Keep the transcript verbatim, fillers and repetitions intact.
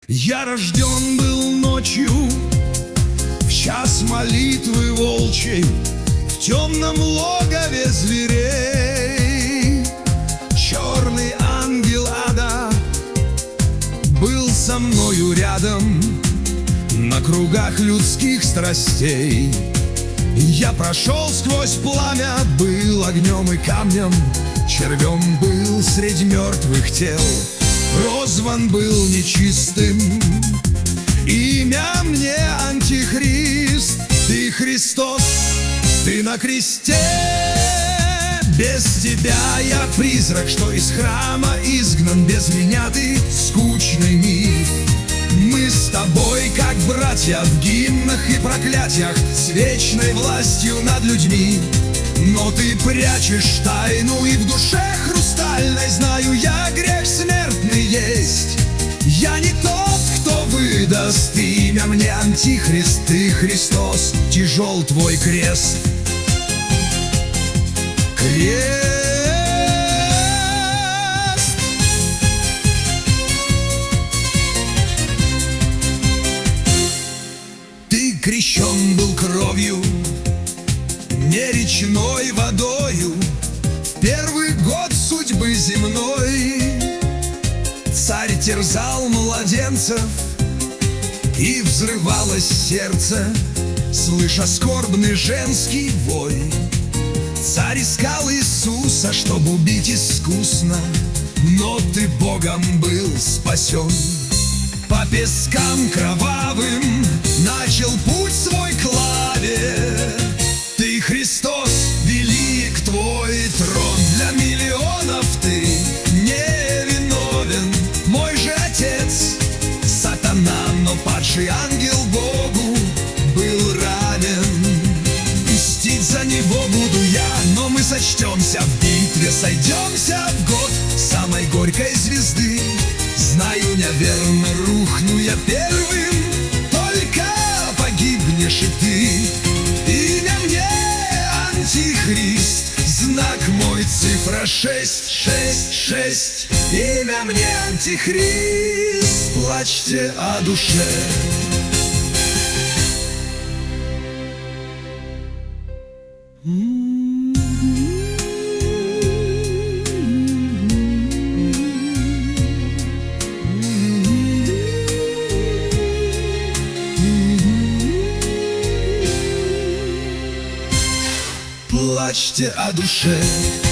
Я рожден был ночью, в час молитвы волчьей, в темном логове зверей. Черный ангел ада был со мною рядом на кругах людских страстей. Я прошел сквозь пламя, был огнем и камнем, червем был среди мертвых тел. Прозван был нечистым, имя мне Антихрист. Ты Христос, ты на кресте. Без тебя я призрак, что из храма изгнан. Без меня ты скучный миф. Мы с тобой как братья в гимнах и проклятиях, с вечной властью над людьми. Но ты прячешь тайну, и в душе хрустальной знаю я, грех смертный есть. Я не тот, кто выдаст имя мне Антихрист. Ты Христос, тяжел твой крест. Крест. Ты крещен был кровью, не речной водою, в первый год судьбы земной. Царь терзал младенцев, и взрывалось сердце, слыша скорбный женский вой. Царь искал Иисуса, чтобы убить искусно, но ты Богом был спасен. По пескам кровавым начал путь свой к лаве. Ты Христос, велик твой трон, для миллионов ты невиновен. Мой же отец сатана, но падший ангел Богу был равен. Мстить за него буду я, но мы сочтемся в битве, сойдемся в год самой горькой звезды. Знаю, неверно рухну я первым, только погибнешь и ты. Имя мне Антихрист, знак мой цифра шесть, шесть, шесть. Имя мне Антихрист, плачьте о душе. Плачьте о душе.